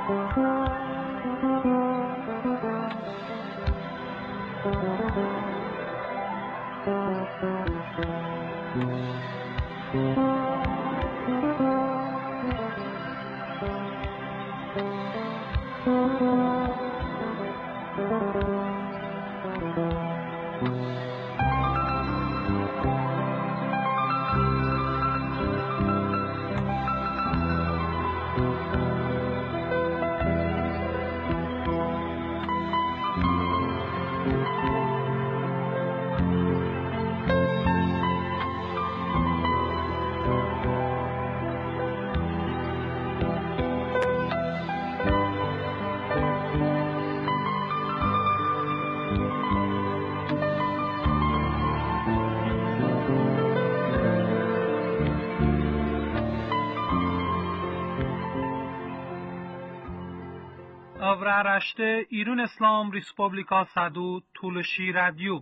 Avraaraşte İrun İslam Respublika Sadu Tuluşi Radyo.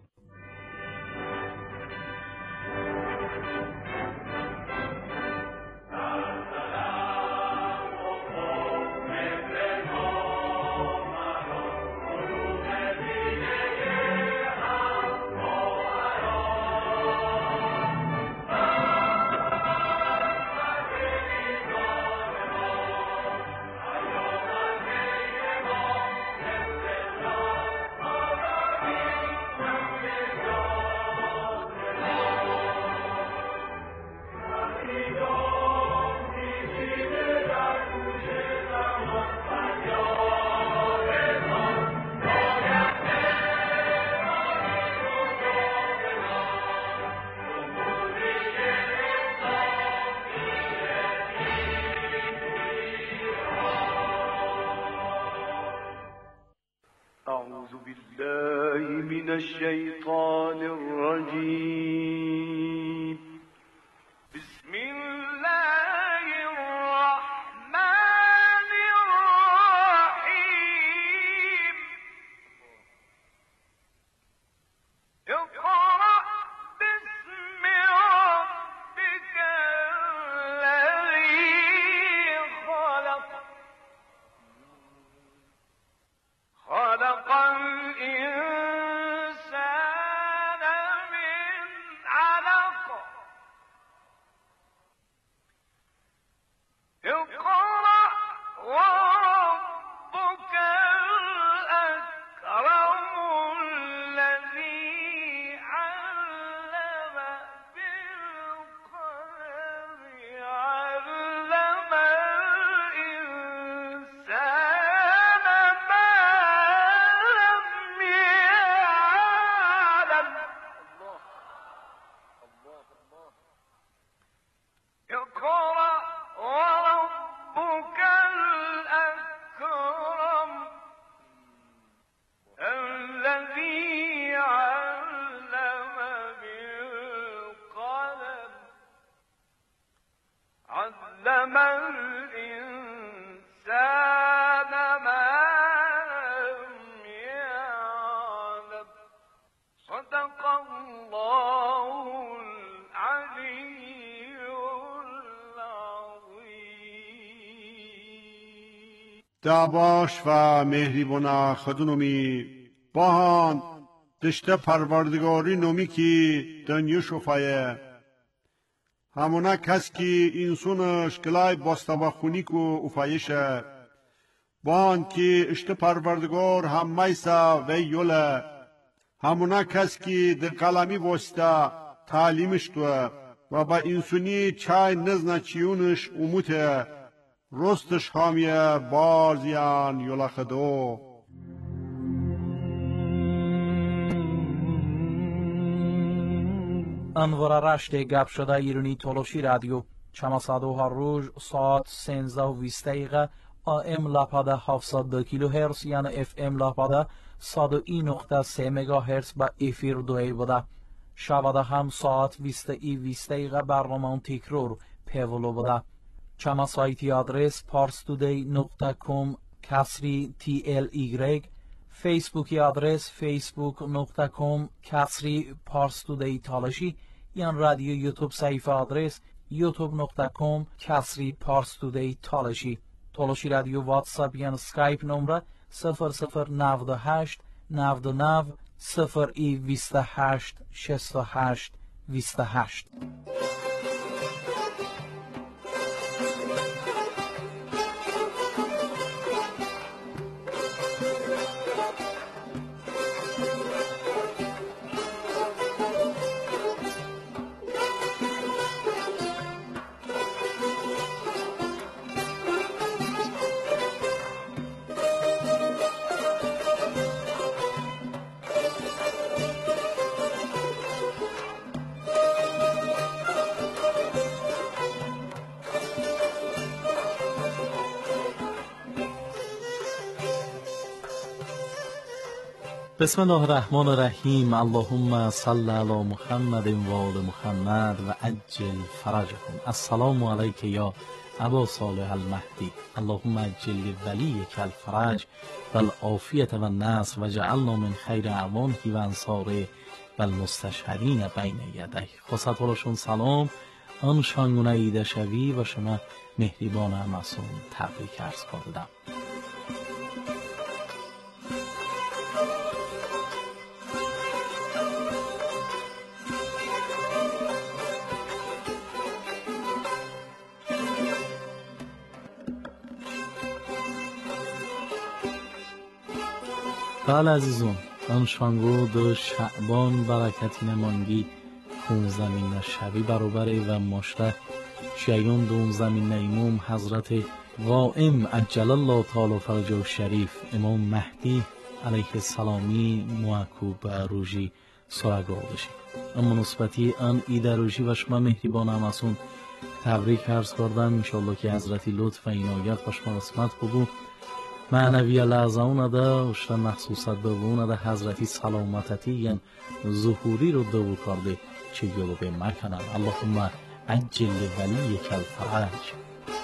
أعوذ بالله من الشيطان الرجيم. بسم الله الرحمن الرحيم. اقرأ باسم ربك الذي خلق. خلق الإنسان من علق. اقرأ وربك الأكرم الذي علم بالقلم علم الإنسان ما لم يعلم. اقرأ وربك الأكرم الذي علم بالقلم علم الإنسان ما لم يعلم. صدق الله العلي العظيم. دعواش و مهریبونا خدونومی باهان دشته پروردگاری نومی کی دنیا شفایه همونا کس کی انسونش گلای باستابا خونی کو افایشه باهان کی اشته پروردگار هم میسا و یوله همونا کس کی در کلامی واسطه تعلیمش تو و با انسونی چای نزنا چیونش اموته رستش خامیه بازیان یولا خدو. انوار رشت گپ شده ایرانی تولوشی رادیو چماسادو روز ساعت 13:20 AM لاپاده 702 کیلوهرتز یعنی FM لاپاده 101.3 مگاهرتز با افیر دوی بوده. شباده هم ساعت 20:20 برنامه تکرار پیولو بوده. چما سایتی آدرس parstoday.com کسری TLY، فیسبوکی آدرس facebook.com کسری parstoday تالشی، یان رادیو یوتیوب صفحه آدرس youtube.com کسری parstoday تالشی. تولوشی رادیو واتساپ یان سکایپ نمره 0098 99 28 68 28. بسم الله الرحمن الرحیم. اللهم صل علی محمد و آل محمد و عجل فرجهم. السلام علیک یا ابا صالح المهدی. اللهم عجل لولیک الفرج و العافیة و النصر و جعلنا من خیر اعوانه و انصاره و المستشهدین بین یدیه. خواسته‌هاشون سلام. آن شانگونه ایده شوی و شما مهربان معصوم تبریک عرض کردم. بله عزیزم، آن شانگو دو شعبان برکتی نمانگی خون زمین شبی برابره و مشته شیعون دوم زمین امام حضرت قائم عجل الله تعالی فرجه شریف امام مهدی علیه السلامی معکوب روژی سرگردشی. اما نسبتی آن ایده روژی و شما مهربان همسون تبریک عرض کردم. انشالله که حضرتی لطف و عنایت و شما قسمت بگو معنوی لازونه ده اشتا مخصوصت ببونه ده حضرتی سلامتتی یعن ظهوری رو دو کرده چه یلو به مکنن. اللهم عجل ولیک الفرج.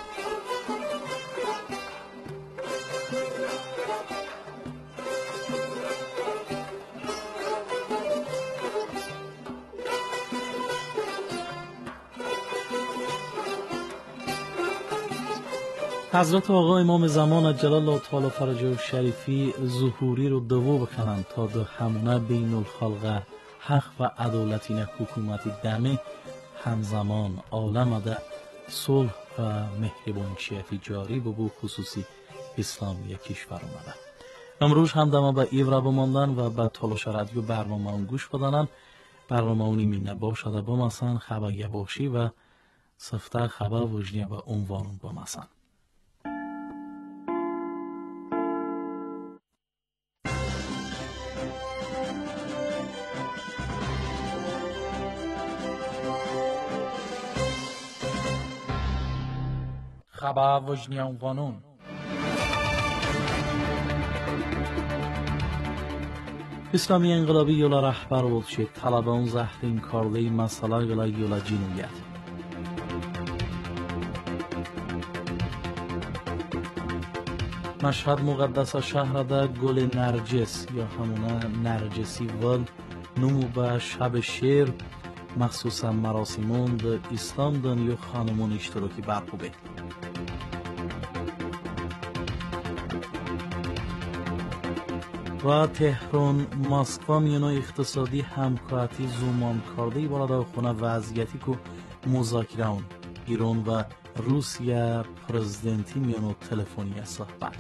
حضرت آقا امام زمان عجل الله تعالی فرجه شریفی ظهوری رو دو بکنن تا ده همونه بین الخلق حق و عدالتین حکومت دمه همزمان عالم ده صلح و مهربانچیتی جاری ببو خصوصی اسلامی کشور اومده. امروز هم دمه به ایوره بماندن و به تلاش رادیو برنامه اون گوش بدنن. برنامه اونی مینه باشده بمسن خبر باشی و سفته خبر وجنیه به عنوان بمسن. خبر وجنی عنوانون اسلامی انقلابی یولا رهبر بود شد طلبان زهرین کرده مسئله یولا جنویت. مشهد مقدس شهر ده گل نرجس یا همونه نرجسی ول نمو به شب شیر مخصوصا مراسمون ده اسلام دنیا خانمون اشتراکی برخوبه. و تهران مسکو میانو اقتصادی همکاری زومان کرده بالا خونه وضعیتی که مذاکره اون ایران و روسیه پرزیدنتی میانو تلفنی صحبت.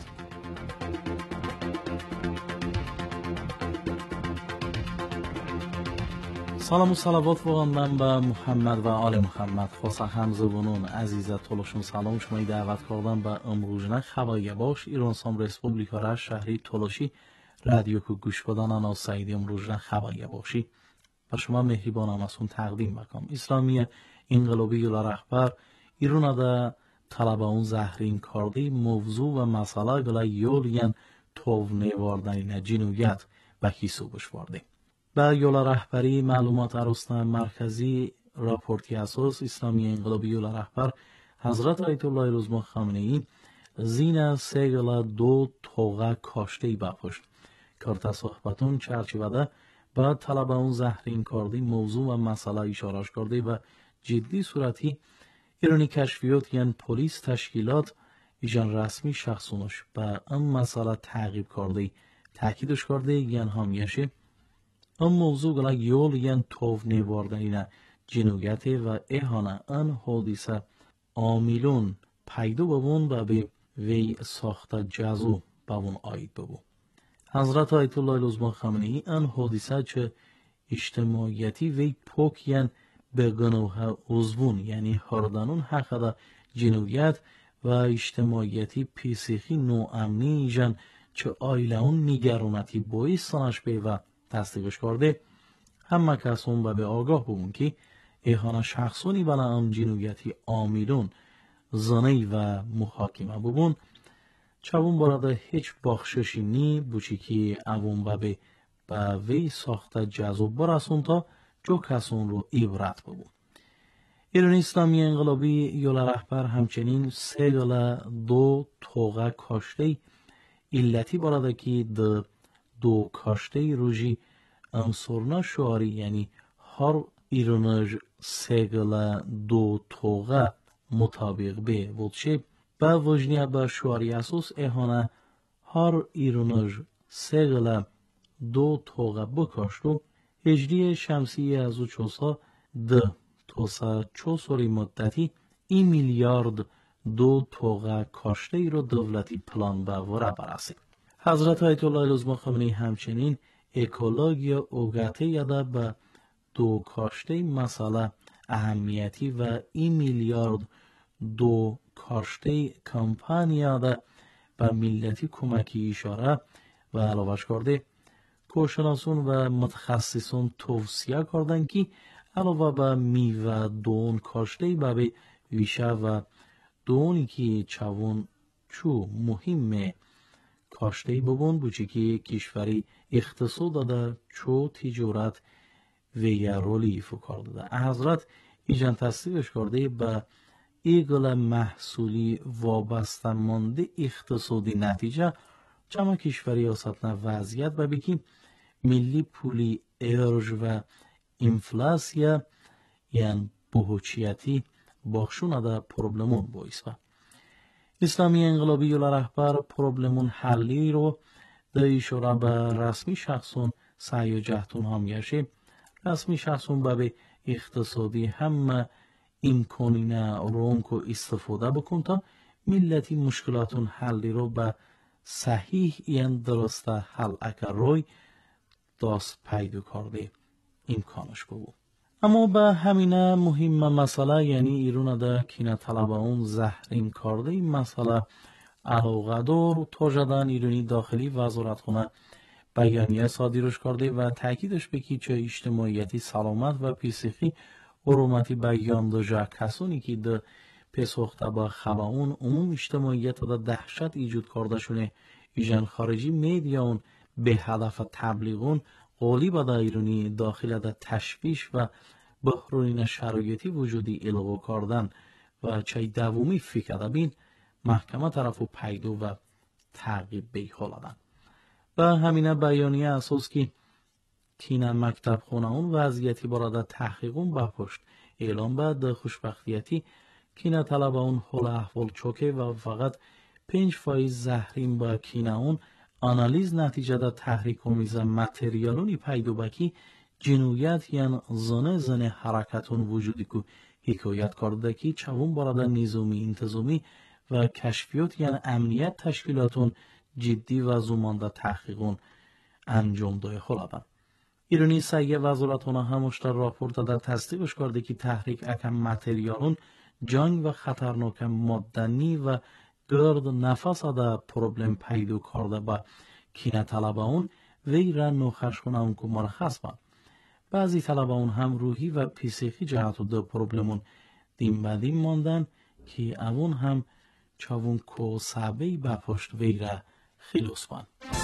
سلام و صلوات واقعا به محمد و آل محمد. خاصا همزبانان عزیز تولوشون سلام شما دعوت کردم به امروزنه خبری باش ایران سام ریسپوبلیکا را شهری تولوشی رادیو که گوش بدن انا سعیدی امروزنه خبری باشی و شما مهربان همسون تقدیم بکنم. اسلامی انقلابی یولا رهبر ایران ده طلب اون زهرین کردی موضوع و مسئله گلا یولین توونه واردن جنویت و حسابش وارده. با یولا رهبری معلومات ارسطو مرکزی راپورتی اساس اسلامی انقلابی یولا رهبر حضرت آیت الله العظما خامنه‌ای زین سگلا دو توغه کاشته بپشت. کارت صحبتون چرچیوده با طلب اون زهرین کردی موضوع و مسئله اشارش کرده و جدی صورتی ایرانی کشفیات یعنی پلیس تشکیلات ایجان رسمی شخصونش با ام مسئله تعقیب کرده تاکیدش کرده یعن همیشه ام موضوع گلا یول یعن توف نیواردنینا جنویت و اهانه ان حادثه عاملون پیدا ببون و به وی ساخته جزو ببون آید ببون. حضرت آیت الله العظمی خامنه‌ای ان حادثه چه اجتماعیتی وی پوک یعن به گناه عضوون یعنی هردانون حقا جنویت و اجتماعیتی پیسیخی نوامنی ایجان چه آیلهون نگرانتی بایستانش به و تصدیقش کرده همه کسون به آگاه بودن که ایهانا شخصونی بلا ام جنویتی عاملون زنی و محاکمه بودن چون براده هیچ بخششی نی بوچی که اوون به وی ساخته جذب برسون تا جو کسون رو عبرت ببون. ایران اسلامی انقلابی یولا رهبر همچنین 3 توغه کاشته علتی براده که دو کاشته روژی امسورنا شعاری یعنی هر ایرانج 2 توغه مطابق به ولشه با وجنیه با شعاری اساس احانه هر ایرانج 2 توغه بکاشتو هجری شمسی از او چوسا توسا چوسوری مدتی این میلیارد 2 توغه کاشته ای رو دولتی پلان به وره برسید. حضرت آیت الله العظمی خامنه‌ای همچنین اکولوژیا اوگاته یاده به 2 کاشته مسئله اهمیتی و این میلیارد 2 کاشته کمپانیا ده به ملتی کمکی اشاره و علاوه کرده کارشناسان و متخصصان توصیه کردند که علاوه به میوه دون کاشته به ویشه و دونی که چون چو مهم کاشته ببون بوچی که کشوری اقتصاد داده چو تجارت و یا رولی فکر داده حضرت ایجان تصدیقش کرده به ایگل محصولی وابسته مانده اقتصادی نتیجه چما کشوری آساتنا وضعیت و بکی ملی پولی ارج و انفلاسیا یعنی بهوچیتی باخشون ده پروبلمون بایست و اسلامی انقلابی یولا رهبر پروبلمون حلی رو ده ایشورا به رسمی شخصون سعی و جهتون همیشه رسمی شخصون به اقتصادی همه امکانینا رونک و استفاده بکن تا ملتی مشکلاتون حلی رو به صحیح این درسته حل اکر روی داست پیدا کرده امکانش بود. اما به همینه مهم مسئله یعنی ایران ده کینه طلبه اون زهرین کرده این مسئله علاقه دار تا جدن ایرانی داخلی وزارتخانه بیانیه صادرش کرده و تاکیدش بکی چه اجتماعیتی سلامت و پیسیخی حرمتی بیان دو کسانی که ده پسوخته با خباون عموم اجتماعیت و دهشت ایجاد کرده شونه ایجان خارجی میدیاون به هدف تبلیغون قولی با ایرانی داخل ده تشویش و بحران شرایطی وجودی الغا کردن و چای دومی فکر بین محکمه طرفو پیدو و تعقیب بیخالدن و همینه بیانیه اساس که کینه مکتب خونه اون وضعیتی براده تحقیقون بپشت اعلام بعد خوشبختیتی کینه طلب اون حال احوال چوکه و فقط 5% زهرین با کینه اون آنالیز نتیجه دا تحریک امیز متریالونی پیدو بکی جنویت یعن زنه حرکتون وجودی که حکایت کرده که چون براده نظامی انتظامی و کشفیات یعن امنیت تشکیلاتون جدی و زمانده تحقیقون انجام دای خلابن. ایرانی سعیه وزارتونه همشتر راپورت داده تصدیقش کرده که تحریک اکم متریالون جنگ و خطرناک مادنی و گرد نفس دا پروبلم پیدا کرده با کینه طلبه اون وی را نوخش کنه اون که مرخص با بعضی طلبه اون هم روحی و پیسیخی جهت دا پروبلمون دیم بدیم ماندن که اون هم چاون کو صعبهی بپشت وی را خلوص کن.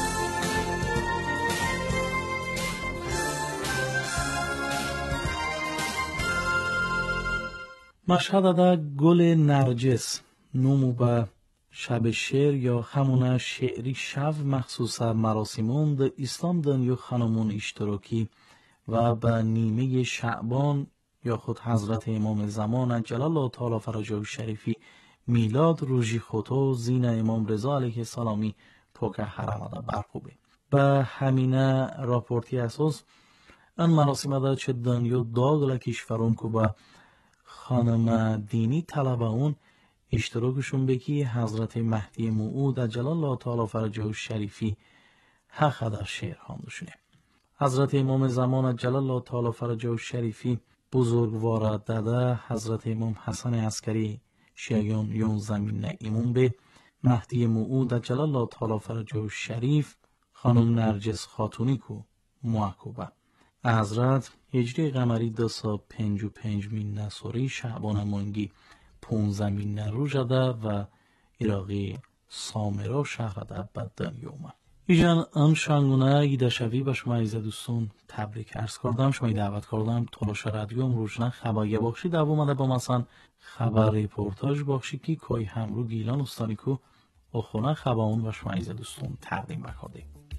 مشهد دا گل نرجس نومو به شب شعر یا همونه شعری شب مخصوص مراسمون ده اسلام دنیو خانمون اشتراکی و به نیمه شعبان یا خود حضرت امام زمان جلال الله تعالی فرجه شریفی میلاد روژی خوتو زین امام رضا علیه السلامی توکه حرمادا برپوبه. به همینه راپورتی اساس ان مراسم دا چه دنیو داغل کشورون که با خانم دینی طلبه اون اشتراکشون بکی حضرت مهدی موعود عجل الله تعالی فرجه شریفی حق در شعر خواندشونه. حضرت امام زمان عجل الله تعالی فرجه شریفی بزرگوار داده حضرت امام حسن عسکری شیعیان یون زمین ایمون به مهدی موعود عجل الله تعالی فرجه شریف خانم نرجس خاتونی کو محکوبه حضرت هجری قمری 255 نسوری شعبان مانگی 15 رو جده و عراقی سامرا شهر ده بدن یومه ایجان ان شانگونه ایده شوی به شما عزیز دوستون تبریک عرض کردم. شما دعوت کردم تلاش رادیو امروزنا خبری بخشی دو اومده با مثلا خبر ریپورتاج بخشی که کوی همرو گیلان استانی کو اخونه خبرون و شما عزیز دوستون تقدیم بکرده.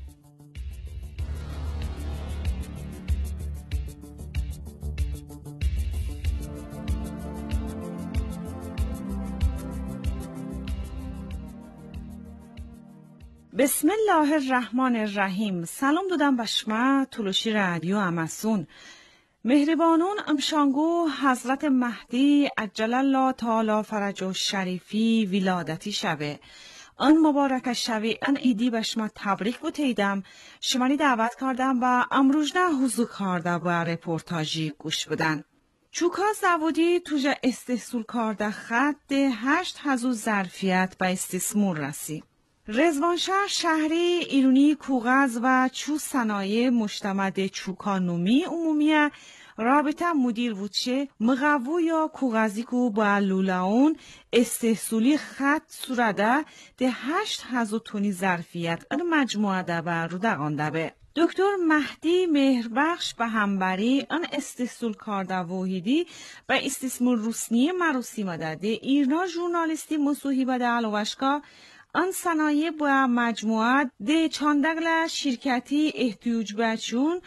بسم الله الرحمن الرحیم. سلام دادم به شما تلوشی رادیو امسون. مهربانون امشانگو حضرت مهدی عجل الله تعالی فرجه شریفی ولادتی شوه. آن مبارک شوه ان ایدی به شما تبریک بوتیدم. شماری دعوت کردم و امروزنا حضور کرده و رپورتاجی گوش بدن. چوکا زودی توجه استحصول کرده خط 8,000 ظرفیت به استثمار رسی. رضوانشهر شهری ایرونی کوغز و چو صنایع مجتمع چوکانومی عمومی رابطه مدیر وچه مغوو یا کوغزی کو با لولاون استحصولی خط سورده ده 8,000 تونی ظرفیت ان مجموعه ده و رودقانده به دکتر مهدی مهربخش به همبری ان استحصول کرده واحدی و استثمار روسنی مراسم ده ایرنا ژورنالیستی مصوحیبه ده علوشکا آن صنایع با مجموعه ده چاندگل شرکتی احتیاج بچون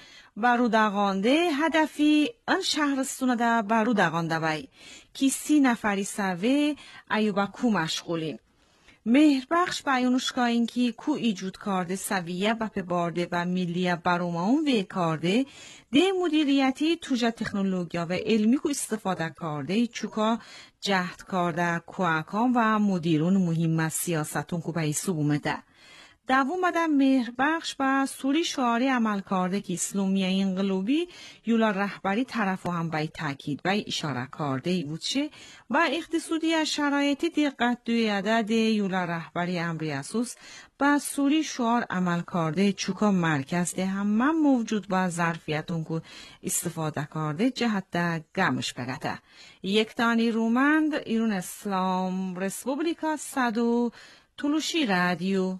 برودگانده هدفی آن شهرستون ده برودگانده بای که 30 نفری سوه ایوبا کو مشغولین. مهربخش بیانوشگاه این که کو ایجود کرده سویه بپ بارده و ملیه بروماون وی کرده ده مدیریتی توجه تکنولوژیا و علمی کو استفاده کرده چوکا جهد کرده کوهکان و مدیرون مهم از سیاستون کو به ایسو بومده. دوم مده مهربخش با سوری شعاری عمل کرده که اسلامی انقلابی یولا رهبری طرفو هم بای تاکید بای اشاره کرده ای بودشه و اقتصادی از شرایطی دقت دوی عدد یولا رهبری امری اساس با سوری شعار عمل کرده چوکا مرکز ده هم موجود با ظرفیتون که استفاده کرده جهت ده گمش بگته. یک تانی رومند ایران اسلام رسپوبلیکا صدو تلوشی رادیو.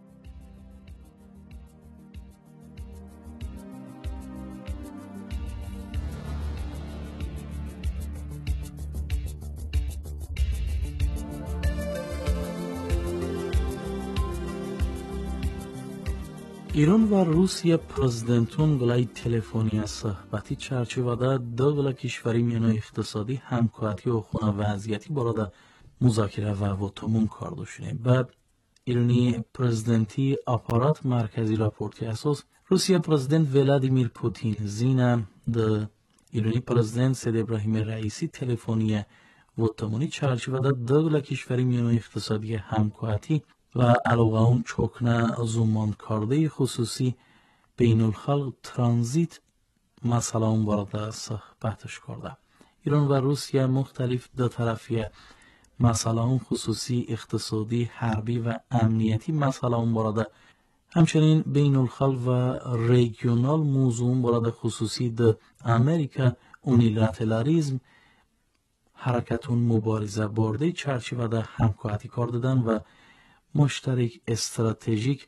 ایران و روسیه پرزیدنتون گلای تلفنی صحبتی چارچوبه دو کشوری میان اقتصادی همکاری و خونه وضعیتی برای مذاکره و تموم کردشونه. بعد ایرانی پرزیدنتی آپارات مرکزی راپورتی اساس روسیه پرزیدنت ولادیمیر پوتین زینه د ایرانی پرزیدنت سید ابراهیم رئیسی تلفنی و تمومی چارچوبه دو کشوری میان اقتصادی همکاری و علاوه اون چکنه زمان کرده خصوصی بین الخلق ترانزیت مسئله اون وارد صحبتش کرده. ایران و روسیه مختلف دو طرفی مسئله اون خصوصی اقتصادی حربی و امنیتی مسئله اون وارد همچنین بین الخلق و ریگیونال موضوع وارد خصوصی د امریکا اونیلاترالیسم حرکتون مبارزه برده چارچوبه ده همکاری کردن و مشترک استراتژیک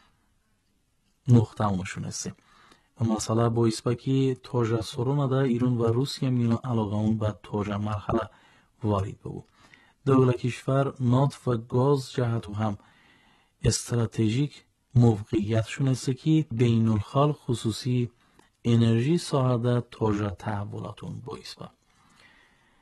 نقطه اونشون هسته. مسئله باعث بکی توجه سرونه ده ایران و روسیه میان علاقه اون به توجه مرحله وارد بود. دولت کشور نفت و گاز جهت هم استراتژیک موقعیتشون هسته که بین الخلق خصوصی انرژی ساعده توجه تحولاتون باعث بود.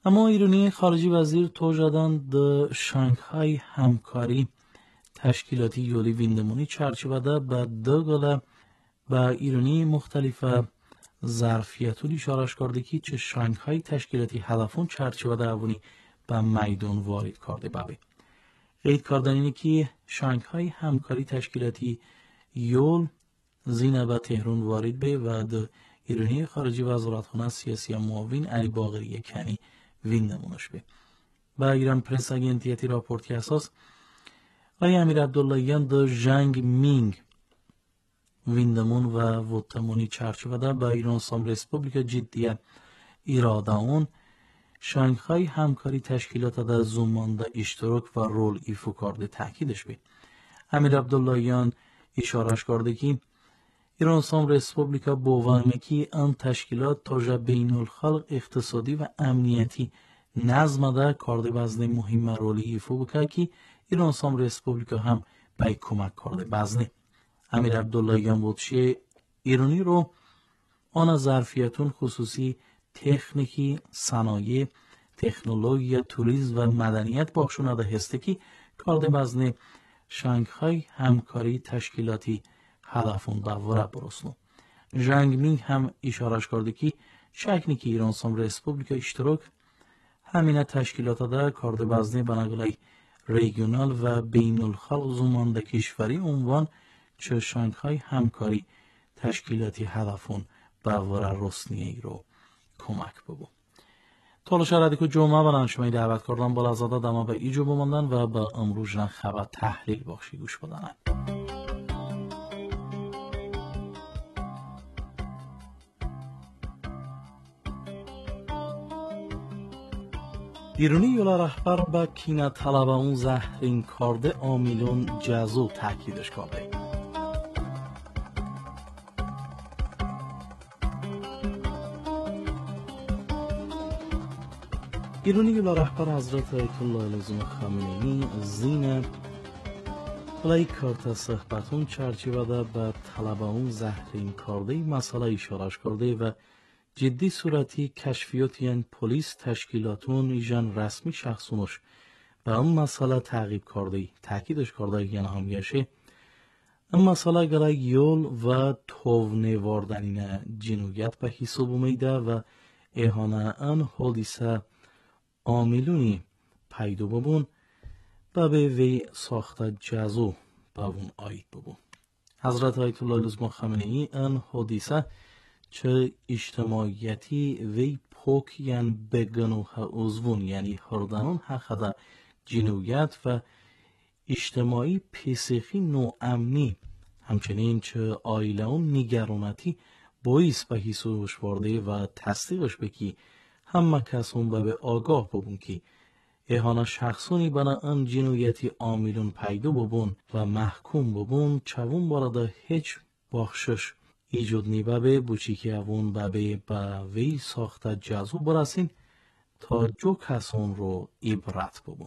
اما ایرانی خارجی وزیر توجدان د شانگهای همکاری تشکیلاتی یولی ویندمونی چرچیوده به دگاله و ایرانی مختلف ظرفیتولی شارش کرده که چه شانگهای تشکیلاتی هدفون چرچیوده اوونی به میدان وارد کرده بابه. قید کردن اینه که شانگهای همکاری تشکیلاتی یول زینه به تهران وارد به و د ایرانی خارجی وزارتخانه سیاسی معاون علی باقری کنی ویندمونش به. با ایران پرس اگنتیتی راپورتی اساس آقای امیر عبداللهیان د ژنگ مینگ ویندمون و وطمونی چرچوده با ایران سام ریسپوبلیکا جدیت ایراده اون شانگهای همکاری تشکیلات در زمانده اشتراک و رول ایفو کرده تاکیدش به. امیر عبداللهیان اشارش کرده که ایران سام ریسپوبلیکا باورمه که آن تشکیلات تا بین الخلق اقتصادی و امنیتی نظم ده کرده بزنه مهم رولی ایفو بکه که ایران سام ریسپوبلیکا هم به کمک کرده بزنه. امیر عبداللهیان بودشه ایرانی رو آن ظرفیتون خصوصی تکنیکی، صنایع، تکنولوژی، توریسم و مدنیت بخشونده هسته که کرده بزنه شانگهای همکاری تشکیلاتی هدفون باوره برسنو. ژنگ مینگ هم اشارش کرده که شکنی که ایران سام ریسپوبلیکا اشتراک همین تشکیلات ده کرده بزنه بناگلای ریگیونال و بین الخلق زمانده کشوری عنوان چه شانگهای همکاری تشکیلاتی هدفون باوره رسنیه رو کمک ببو. طول شرایطی که جمعه بران شما دعوت کردن بالا زاده دما به ایجو بماندن و به امروز خبر تحلیل بخشی گوش بدن. ایرانی یولا رهبر به کینه طلب اون زهرین کرده عاملون جزو تاکیدش کرده. ایرانی یولا رهبر حضرت آیت الله العظیم خامنه‌ای زین بلای کارت صحبتون چرچیوده به طلب اون زهرین کرده مسئله اشارش کرده و جدی صورتی کشفیاتیان پلیس تشکیلاتون ایجان رسمی شخصونش به اون مسئله تعقیب کرده تاکیدش کرده یعنی همیشه این مسئله گلای یول و توونه واردنین جنویت به حساب اومیده و احانه ان حادثه عاملونی پیدا ببون و به وی ساخته جزو به اون آید ببون. حضرت آیت الله العظیم خامنه‌ای ان حادثه چه اجتماعیتی وی پوک یعنی بگنوه عضوون یعنی هردنون حقده جنویت و اجتماعی پیسخی نو امنی همچنین چه آیله اون نگرانتی باعث به حسابش وارده و تصدیقش بکی همه کسون به آگاه ببون که احانه شخصونی بنا ان جنویتی عاملون پیدا ببون و محکوم ببون چون بارده هیچ بخشش ایجاد نیبه به بوچی که اون به وی ساخته جزو برسین تا جو کسون رو عبرت ببون.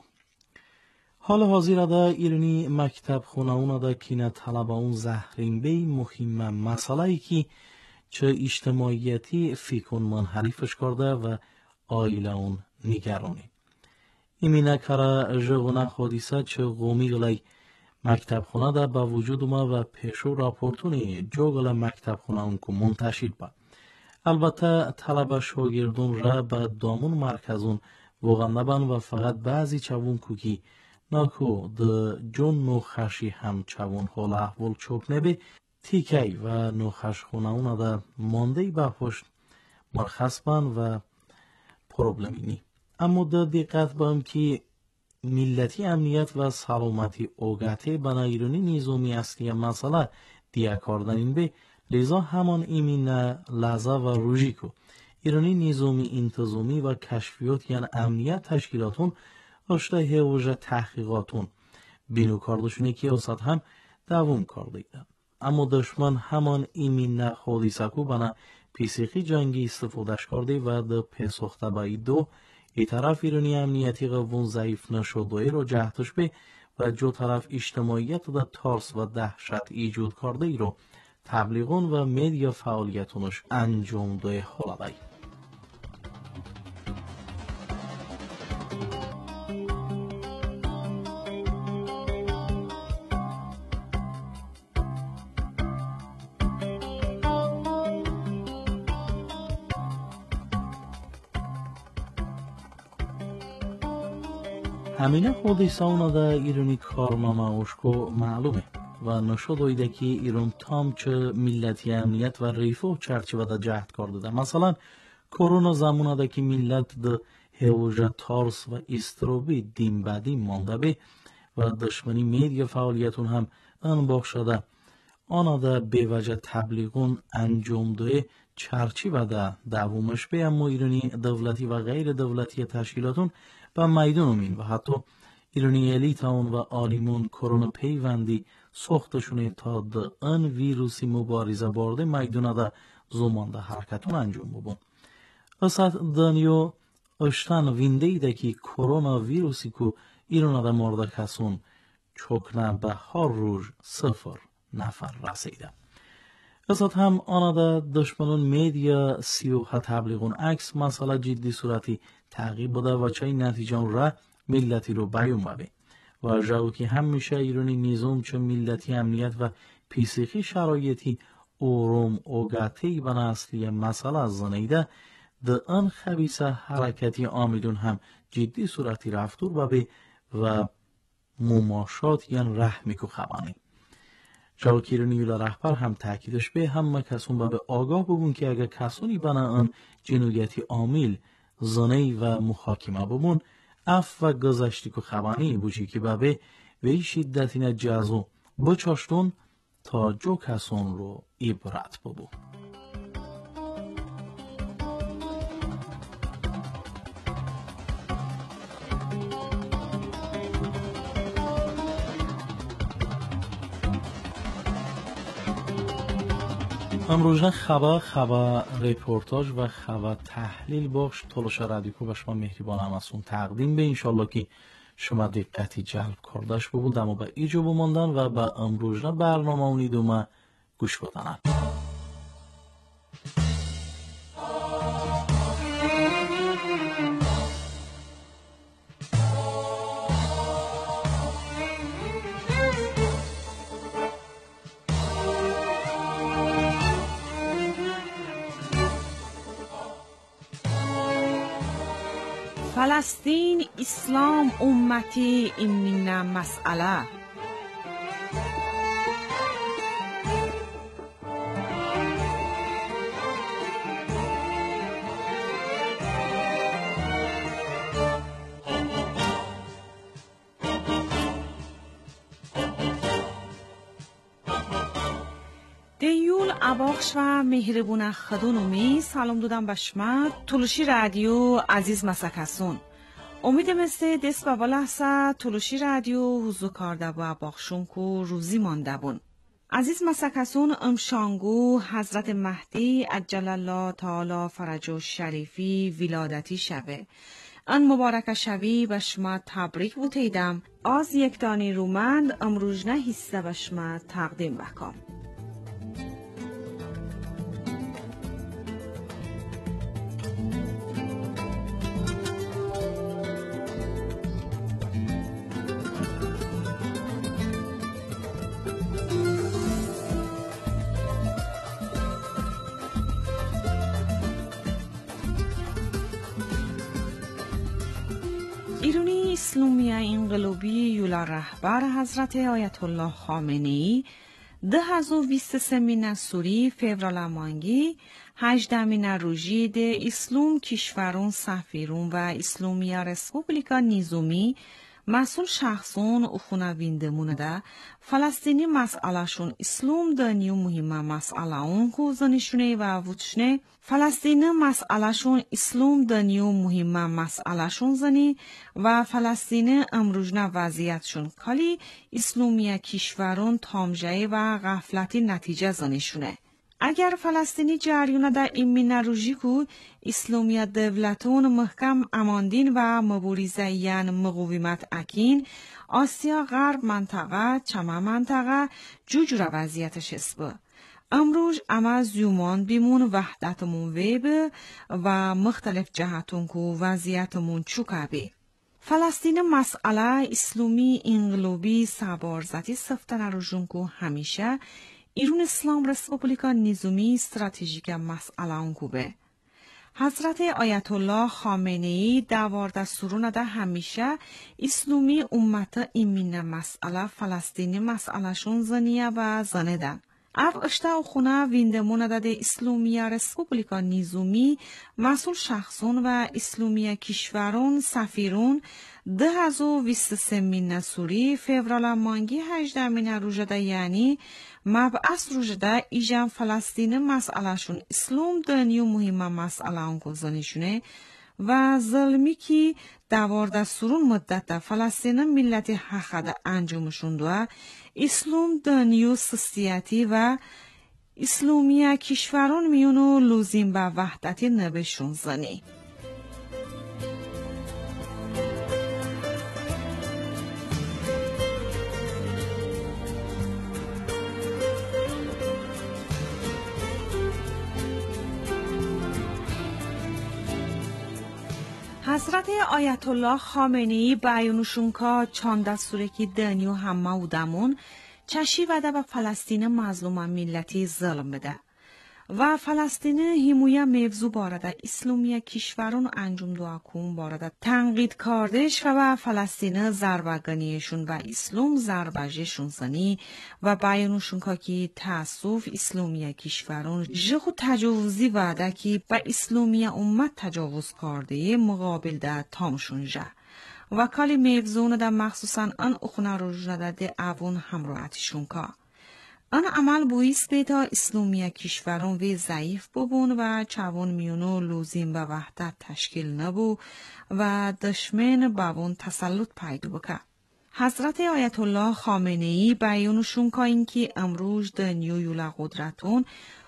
حال حاضر ده ایرانی مکتب خونه اون ده کینه طلب اون زهرین بی مهمه مسئله ای که چه اجتماعیتی فیکون منحریفش کرده و آیله اون نگرانی. ایمینه کره جغونه خودیسه چه قومی گلی مکتب خونه ده با وجود ما و پیشو راپورتونی جوگل مکتب خونه اون که منتشر با. البته طلب شاگردون را به دامون مرکزون واقع نبن و فقط بعضی چوون کوکی ناکو ده جون نوخشی هم چوون حال احوال چوک نبی تیکی و نوخش خونه اون ده مانده با پشت مرخص بن و پروبلمینی. اما ده دقت بایم که ملتی امنیت و سلامتی اوگته بنا ایرانی نظامی اصلی مسئله دیا کردن این به لذا همان ایمینه لحظه و روژی کو ایرانی نظامی انتظامی و کشفیات یعنی امنیت تشکیلاتون اشته هیوژه تحقیقاتون بینو کردشونه که اوسط هم دوام کرده ایدن. اما دشمن همان ایمینه حادثه کو بنا پیسیقی جنگی استفادهش کرده و ده پسخته بایی دو ای طرف ایرانی امنیتی قوون ضعیف نشده رو جهتش به و جو طرف اجتماعیت و ترس و دهشت ایجاد کرده ای رو تبلیغون و مدیا فعالیتونش انجام ده حالا همینه حادثه اونا دا ایرانی کارنامه اشکو معلومه و نشد اویده که ایران تام چه ملتی امنیت و ریفه و چرچه بده جهد کرده ده. مثلا کرونا زمانه ده که ملت ده هیوژه تارس و استروبی دیم بدیم مانده به و دشمنی میدیا فعالیتون هم انباخ شده. آنها ده به وجه تبلیغون انجام ده چرچی بده دوامش به، اما ایرانی دولتی و غیر دولتی تشکیلاتون به میدان امین و حتی ایرانی الیتاون و آلیمون کرونا پیوندی ساختشونه تا ده ان ویروسی مبارزه بارده میدانه ده زمانده حرکتون انجام ببون. اصلا دنیا اشتن وینده ایده که کرونا ویروسی که ایران ده مورد کسون چکنه به هر روز 0 نفر رسیده. اصلا هم آنها ده دشمنون میدیا سیوها تبلیغون عکس مسئله جدی صورتی تعقیب بوده و چه نتیجه را ملتی رو بیان ببین و جاو که همیشه ایرانی نظام چه ملتی امنیت و پیسیخی شرایطی اوروم اوگاتی بنا اصلی مسئله از زنیده ده ان خبیصه حرکتی آمیدون هم جدی صورتی رفتور ببین و مماشات یعنی رحمی که خبانی. جاو که ایرانی ویلا رهبر هم تاکیدش به همه کسون به آگاه ببون که اگر کسانی بنا ان جنویتی عامل زنی و محاکمه ببون اف و گذشتی که خبانی بوشی که به وی شدتی نجازو بچاشتون تا جو کسون رو عبرت ببون. امروزنا خبر رپورتاج و خبر تحلیل باش تلاش رادیو به شما مهربان همسون تقدیم به انشالله که شما دقتی جلب کردش بود اما به ایجو بماندن و به امروزنا برنامه اونیدومه گوش بدنن. فلسطین اسلام امتی این مسئله. دیول اباخش و مهربون خدونومی سلام دادم به شما تلوشی رادیو عزیز مسکسون. امید مثل دست و لحظه تلوشی رادیو حضور کرده و اباخشون کو روزی مانده بون. عزیز مسکسون امشانگو حضرت مهدی عجل الله تعالی فرجه شریفی ولادتی شوه. ان مبارک شوی به شما تبریک بوتیدم. از یک دانی رومند امروز نه حصه به شما تقدیم بکم. ایرانی اسلامی انقلابی یولا رهبر حضرت آیت الله خامنه‌ای 2023 سوری فevral مانگی 18 روزی ده اسلام کشورون سفیرون و اسلامی رسپوبلیکا نیزومی مسئول شخصون و خونویندمونه ده فلسطینی مسئله شون اسلام دنیو مهمه مسئله اون کوزنشونه و وچنه فلسطینی مسئله شون اسلام دنیو مهمه مسئله شون زنی و فلسطینی امروزنه وضعیت شون کالی اسلامی کشورون تامجه و غفلتی نتیجه زنشونه. اگر فلسطینی جریان در این روزی کو اسلامی دولتون محکم اماندین و مبارزه‌ین مقاومت اکین آسیا غرب منطقه چما منطقه جوجور وضعیتش اسبه. امروز اما زیومان بیمون وحدتمون ویبه و مختلف جهتون کو وضعیتمون چوکابه. فلسطین مسئله اسلامی انقلابی سبارزتی سفتن روزون کو همیشه ایران اسلام رسپوبلیکا نیزومی استراتژیک مسئله اون کوبه. حضرت آیت الله خامنه‌ای دوارده سرونه ده همیشه اسلامی امت ایمین مسئله فلسطینی مسئله شون زنیه و زنیدن. او اشتا خونه ویندمونه ده اسلامی رسپوبلیکا نیزومی مسئول شخصون و اسلامی کشورون سفیرون 2023 نسوری فورال مانگی 18 روژده یعنی مبعث روژده ایجان فلسطین مسئله شون اسلام دنیو مهمه مسئله اونکو زنیشونه و ظلمی که 12 سرون مدت فلسطین ملت حقه انجامشون دو اسلام دنیو سستیتی و اسلامی کشورون میونو لوزیم و وحدتی نبشون زنی. حضرت آیت الله خامنه‌ای بیانشون که چند دستوره که دنیو همه و دمون چشی وده و فلسطین مظلوم ملتی ظلم بده و فلسطین همویه موضوع بارده اسلامی کشورون انجام دو کون بارده تنقید کردش و فلسطین ضربگانیشون و اسلام ضربجشون زنی و بیانشون که تاسف اسلامی کشورون جخو تجاوزی وعده که به اسلامی امت تجاوز کرده مقابل ده تامشون جه و کالی موضوع ده مخصوصا ان اخونه رو جنده ده اوون همراحتشون که آن عمل بویست بیتا اسلامی کشورون وی ضعیف ببون و چوون میونو لوزیم و وحدت تشکیل نبو و دشمن باون تسلط پیدا بکه. حضرت آیت الله خامنه‌ای بیانشون که اینکه امروز دنیو یولا قدرتون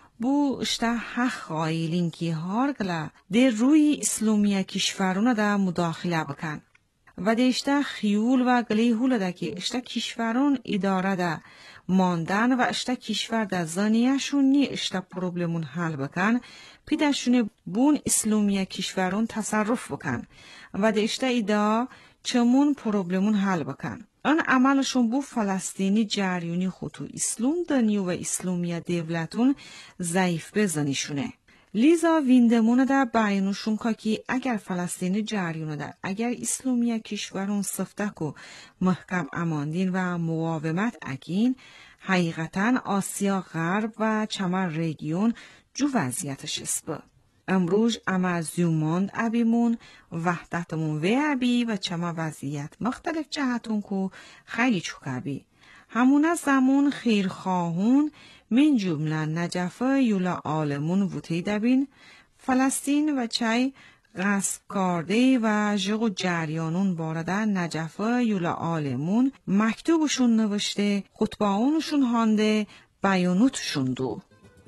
بو اشته حق قایلین که هارگلا در روی اسلامی کشورون ده مداخله بکن و دشته خیول و گلیهول ده که اشته کشورون اداره ده ماندن و اشته کشور ده زانیهشون نی اشته پروبلمون حل بکن پیدشون بون اسلامی کشورون تصرف بکن و دشته ایده چمون پروبلمون حل بکن. آن عملشون بو فلسطینی جریونی خودو اسلام دنیو و اسلامی دولتون ضعیف بزنیشونه. لیزا ویندمونه ده بیانشون که اگر فلسطینی جریونه ده اگر اسلامی کشورون صفتک و محکم اماندین و مقاومت اکین حقیقتا آسیا غرب و چمر ریگیون جو وضعیتش اسبه. امروز اما زیوماند ابیمون وحدتمون وی ابی و چما وضعیت مختلف جهتون که خیلی چوکبی. همونه زمون خیرخواهون من جمله نجفه یولا آلمون وطی دبین فلسطین و چای غصب کرده و جغو جریانون بارده نجفه یولا آلمون مکتوبشون نوشته خطباونشون هانده بیانوتشون دو.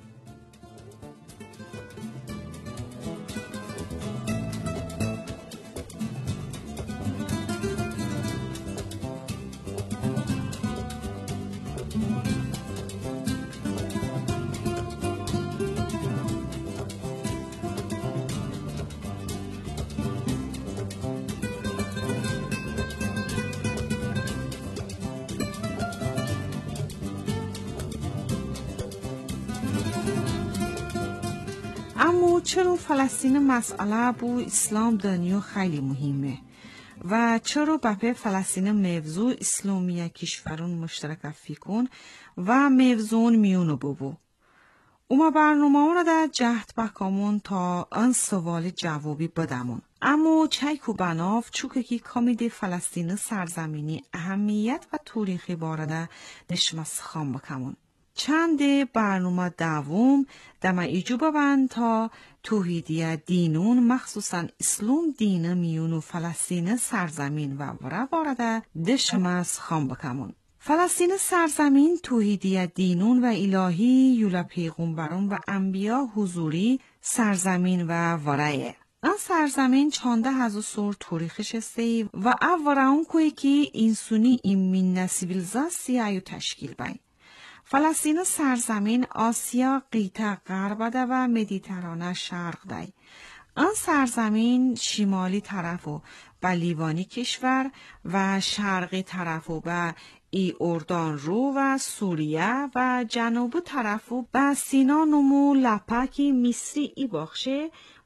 اما چرا فلسطین مسئله بو اسلام دنیو خیلی مهمه و چرا بپه فلسطین موضوع اسلامی کشورون مشترک فیکون و موضوع میونو ببو. اوما برنامه در جهد بکامون تا آن سوال جوابی بدمون. اما چایکو بناف چوکه که کامیدی فلسطین سرزمینی اهمیت و تاریخی بارده نشمس خام بکمون. چند برنامه دوم دم ایجوبه بند تا توحیدیه دینون مخصوصا اسلام دین میون و فلسطین سرزمین و وره بارده دشمس خام بکمون. فلسطین سرزمین توحیدیه دینون و الهی یولا پیغمبرون و انبیا حضوری سرزمین و وره. آن سرزمین 14,000 سال تاریخش سی و اواره اون کوی که اینسونی ایمین نسیبیلزاسیه تشکیل بای. فلسطین سرزمین آسیا قیطه غرب و مدیترانه شرق دی. آن سرزمین شمالی طرف و به لیوانی کشور و شرقی طرف و به ای اردان رو و سوریه و جنوب طرف و به سینا نمو لپکی مصری ای باخشه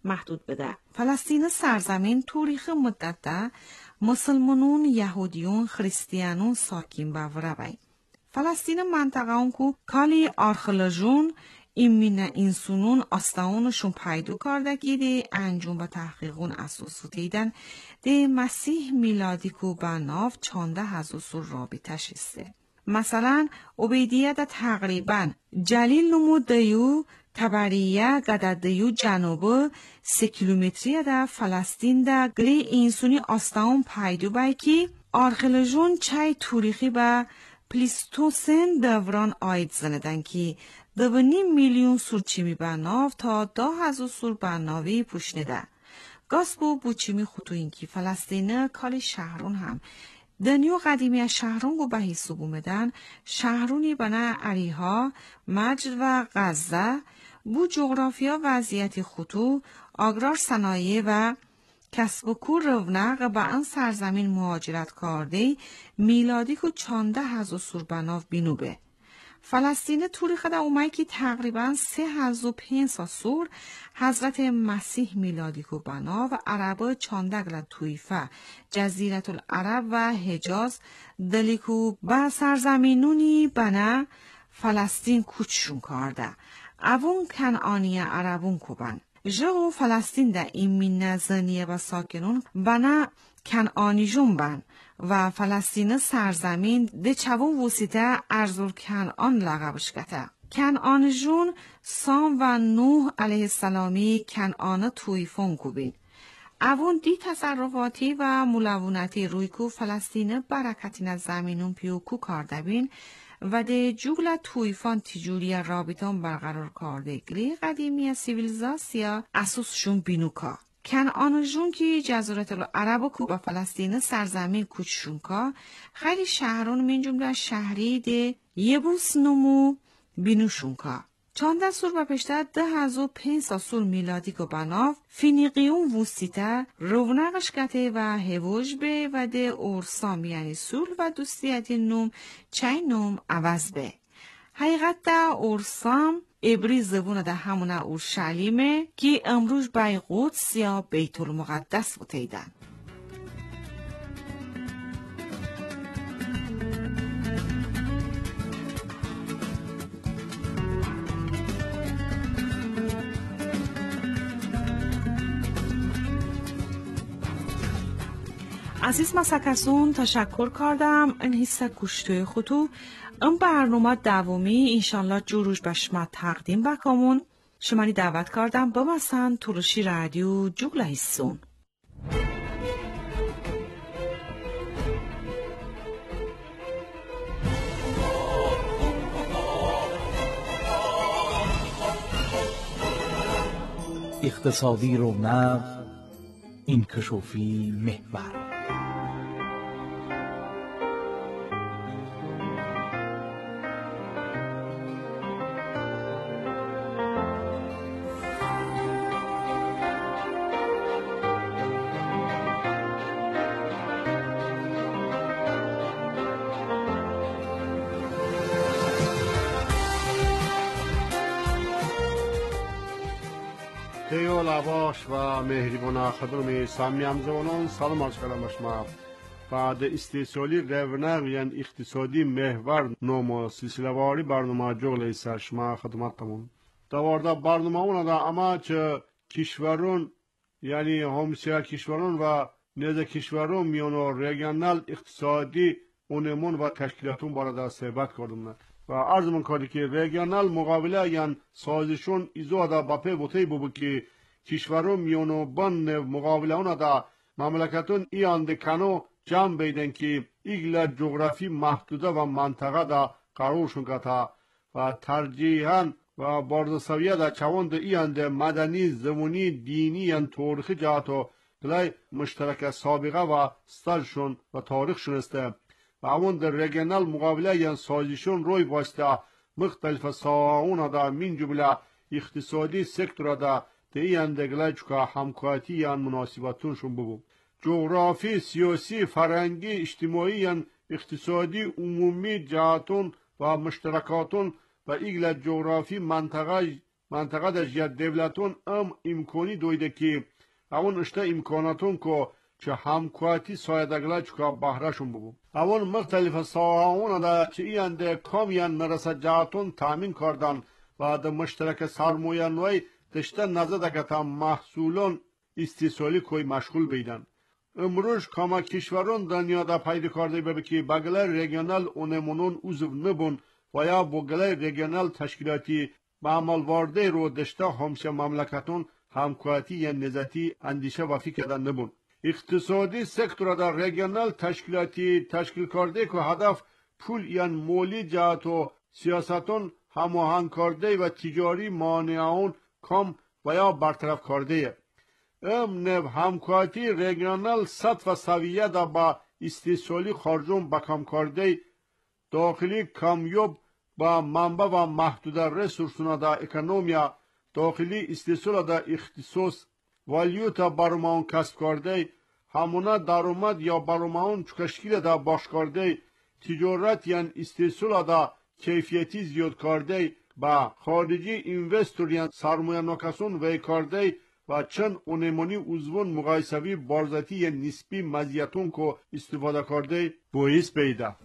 محدود بده. فلسطین سرزمین توریخ مدت مسلمانون، یهودیون، خریستیانون ساکین باوره بای. فلسطین منطقه اون کو کالی آرخلجون ایمین اینسونون آستاونشون پیدو کردگی دی انجام و تحقیقون اساسو دیدن دی مسیح میلادی کو با ناف 14,000 سال رابطه شسته. مثلا عبیدیه دا تقریبا جلیل نمود دیو تبریه گده دیو جنوب 3 کیلومتری دا فلسطین دا گلی اینسونی آستاون پیدو بای کی آرخلجون چای توریخی با پلیستوسن دوران آید زندن کی 2.5 میلیون سورچیمی بناو تا 10,000 سور بناوی پوشنده. گاسبو بوچیمی خطوینکی فلسطینه کالی شهرون هم دنیو قدیمی شهرون گو به حساب اومدن شهرونی بنا عریها، مجد و غزه بو جغرافیا وضعیت خطو، آگرار صنایع و کسب و کور رونق به آن سرزمین مهاجرت کرده میلادی که 14,000 سور بناو بینوبه. فلسطین توریخ دا اومای که تقریبا 3,500 سور حضرت مسیح میلادی کو بنا و عربا 14 تویفه جزیرت العرب و حجاز دلیکو با سرزمینونی بنا فلسطین کوچشون کرده. اوون کنعانی عربون کوبن. جغو فلسطین دا ایمین نزنیه و ساکنون بنا کنعانی جون بن و فلسطین سرزمین ده چوون وسیده ارزول کنعان لقبش کته. کنعان جون سام و نوح علیه السلامی کنعان تویفون کوبین. اوون دی تصرفاتی و ملوونتی روی کو فلسطین برکتی از زمینون پیوکو کرده بین و ده جوگل تویفان تیجوری رابطان برقرار کرده گری قدیمی سیویلیزاسیا اساسشون بینوکا. کنعانجون که جزیره العرب کو با فلسطین سرزمین کوچشون کا خیلی شهرون من جمله شهری ده یبوس نمو بینوشون کا. 14 سور و پشتر 10,500 سال میلادی کو بناف فینیقیون وسیته رونقش کته و هوج به و ده اورسام یعنی سول و دوستیت نوم چای نوم عوض به. حقیقت ده اورسام عبری زبون ده همونه اورشلیمه که امروز بای قدس یا بیت المقدس بوتیدن. عزیز مسکسون تشکر کردم این حصه گوشتوی خودو این برنامه دومی انشالله جوروش به شما تقدیم بکامون شمانی دعوت کردم بمسن تولوشی رادیو جوگله هستون اقتصادی رونق انکشافی محور دیو لباش و مهربان خدمت سامیام زبانان سلام عرض کردم شما. بعد استیصالی رونق یعنی اقتصادی محور نام سلسله واری برنامه جوگل است شما خدمتتون. دوارده برنامه اون دا اما چه کشورون یعنی همسایه کشورون و نزد کشورون میانو ریگنال اقتصادی اونمون و تشکیلاتون بارده صحبت کردم. و عرض من کردی که ریگنال مقابله یعنی سازشون ایزو دا باپه بوته بو که کشورون میانو بان مقابله اون دا مملکتون ایان دکنو جمع بیدن که ایگل جغرافی محدوده و منطقه دا قرارشون کتا و ترجیحاً و باردسویه دا چوان دا ایان دا مدنی، زمونی، دینی یعنی تاریخی جهاتو گلای مشترک سابقه و سترشون و تاریخشون استه و همون در ریگنال مقابله یعنی سازشون روی باسته مختلف ساعون دا من جمله اقتصادی سکتور دا ایان دا گلای چکا همکاتی یعنی مناسبتونشون ببو. جغرافی، سیاسی، فرهنگی، اجتماعی یعنی اقتصادی عمومی جهاتون و مشترکاتون و ایگل جغرافی منطقه منطقه داشت دولتون امکانی دویده که اون اشته امکاناتون که چه همکواتی سایدگلا چکا بهرهشون بگو اون مختلف ساعون دا چه اینده کامیان نرسه جهتون تامین کردن و دا مشترک سرمایه نوی دشته نزده که تا محصولون استیصالی کوی مشغول بیدن. امروز کاما کشورون دنیا دا پیدا کرده ببی که بگله ریگیونال اونمونون عضو نبون و یا بگله ریگیونال تشکیلاتی به عمل وارده رو دشته همشه مملکتون همکواتی یا نزدی اندیشه و فکر نبون. اقتصادی سکتور در ریگیونال تشکیلاتی تشکیل کرده که هدف پول یا مولی جهت و سیاستون هماهنگ کرده و تجاری مانعون کم و یا برطرف کرده. نب همکواتی ریگیونال سطح و سویه دا با استیصالی خارجون بکم کرده داخلی کمیوب با منبع و محدود رسورسونا دا اکونومیا داخلی استیصال دا اختصاص والیوتا برماون کسب کرده همونا درآمد یا برماون چکشکیل دا باش کرده تجارت یا استیصال دا کیفیتی زیاد کرده با خارجی اینوستور یا سرمایه نکسون وی کرده و چند اونمانی عضوون مقایسوی بارزتی یا نسبی مزیتون که استفاده کرده باعث پیدا.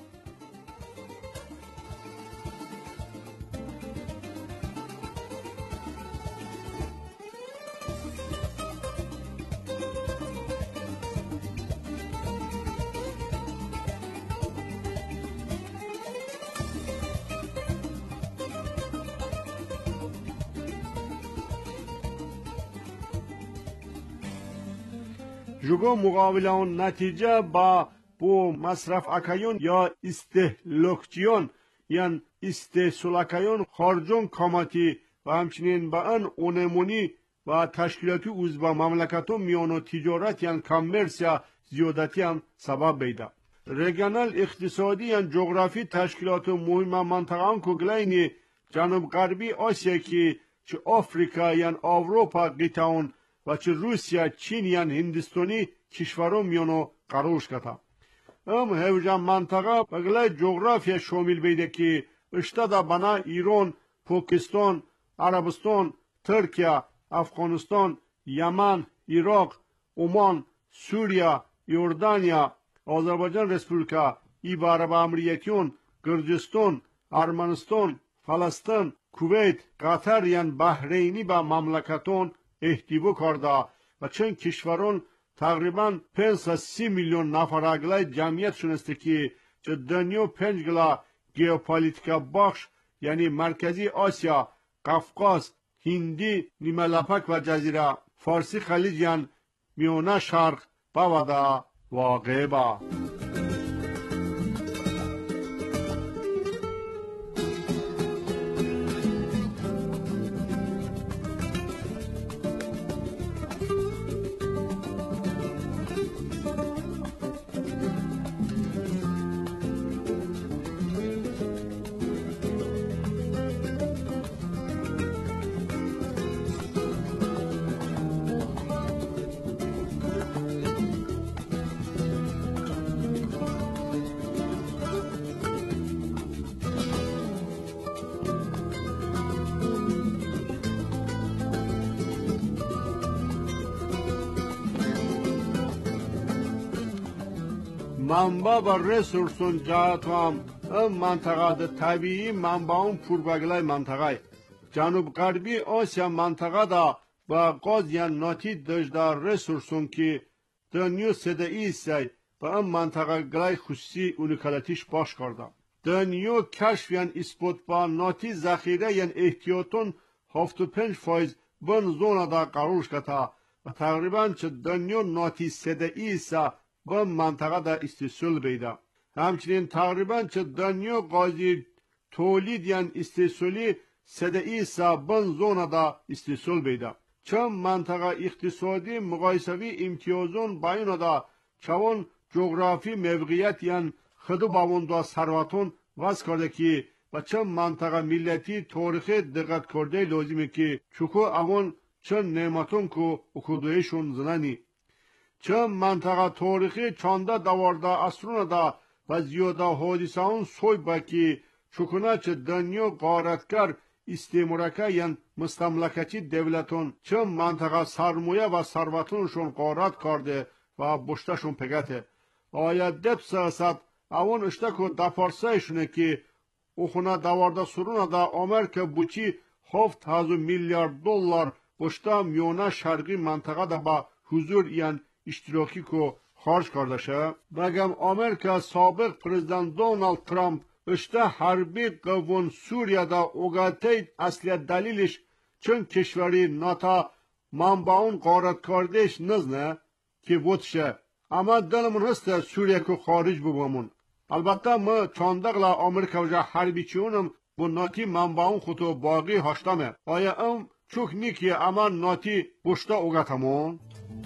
جگو مقابل آن نتیجه با بو مصرف اکایون یا استهلاکچیون یا استهلاکایون خارجون کاماتی و همچنین با آن اونمونی و تشکیلاتی عضو مملکتون میانو تجارت یا کامرسیا زیادتی هم سبب بیده. ریگیونال اقتصادی یا جغرافی تشکیلات مهم منطقه کگلینی جنوب غربی آسیا که چه آفریقا یا اروپا قیتاون و چه روسیا، چین یا هندستانی کشورون میانو قرارش کتا. هفجا منطقه بگله جغرافیا شامل بیده که اشتاده بنا ایران، پاکستان، عربستان، ترکیه، افغانستان، یمن، عراق، عمان، سوریه، یوردانیا، آذربایجان رسپولیکا، ایبا عرب امریتیون، گرجستان، ارمنستان، فلسطین، کویت، قطر یا بحرینی با مملکتون احتیبو کرده و چند کشورون تقریبا 530 میلیون نفر اگلای جمعیت شونسته که چه دنیا 5 گلا گیوپالیتیکا بخش یعنی مرکزی آسیا، قفقاز، هندی، نیمه لپک و جزیره فارسی خلیج یا میانه شرق بوده واقع با. منبع و رسورسون جهت هم منطقه طبیعی منبعون پربگلای منطقه جنوب غربی آسیا منطقه دا و قاز یا ناتی دجده رسورسون که دنیا سده ایسای و ام منطقه گلای خصوصی اونیکالتیش باش کرده. دنیا کشف یا اثبات با ناتی ذخیره یا احتیاطون 75% بن زونه دا قرارش کتا و تقریبا چه دنیا ناتی سده ایسا با منطقه دا استیصال بیده. همچنین تقریبا چه دنیا قاضی تولید یا استیصالی سده ایسا بن زونه دا استیصال بیده. چون منطقه اقتصادی مقایسوی امتیازون باین دا چون جغرافی موقعیت یا خدو باوند و ثروتون وز کرده که و چون منطقه ملتی تاریخی دقت کرده لازمه که چکو اون چون نعمتون که اکودویشون زنانی. چون منطقه تاریخی چانده دوارده اصرون دا و زیاده حادثه اون سوی با که چکونه چه دنیا غارتگر استعمارکه یعن مستملکتی devletun چه منطقه سرمایه و ثروتونشون غارت کرده و بشتشون پگته آید دب سیاست اون اشتکو دپارسایشونه که اوخونه دوارده سرونه دا آمریکا بوچی 7,000 میلیارد دلار بشتا میونه شرقی منطقه دا با حضور یعن اشتراکی کو خارج کرده شه بگم آمریکا سابق پرزیدنت دونالد ترامپ اشته حربی قوون سوریه دا اوگاته اصلی دلیلش چون کشوری ناتا منبعون غارت کردهش نزنه که وودشه اما دلمون هسته سوریه که خارج ببامون البته ما چاندقلا آمریکا وجه حربی چونم bu nati manbaun xutu bagi haştame. Aya çok niki ama nati boşta ogatamon.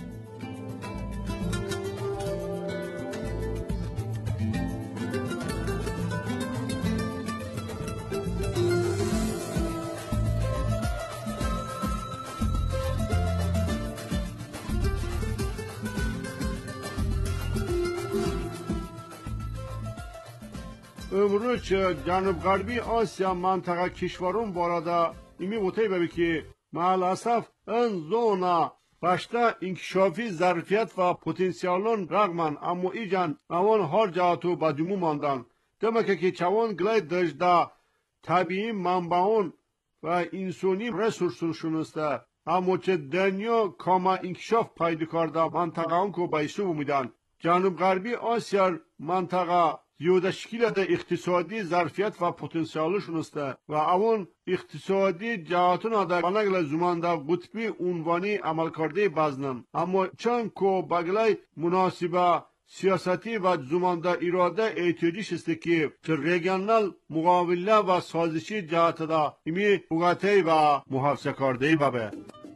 امروز جنوب غربی آسیا منطقه کشورون بارده ایمی بوته ببی که مالاسف این زونا باشتا انکشافی ظرفیت و پتانسیالون رغمن اما ایجان اوان هر جهاتو بدیمو ماندن دمکه که چوان گلای دجده طبیعی منبعون و انسانی رسورسون است اما چه دنیا کاما انکشاف پیدا کرده منطقه اون که بایسو بمیدن جنوب غربی آسیا منطقه یوده شکلت اقتصادی ظرفیت و پتانسیالشون است و اون اقتصادی جهاتون در بنگل زمان در قطبی عنوانی عمل کرده بزنن اما چند که بگلای مناسبه سیاستی و زمان در اراده احتیاجیش است که ریگنال مقابله و سازشی جهات دا امی بگاته و محافظه کرده بابه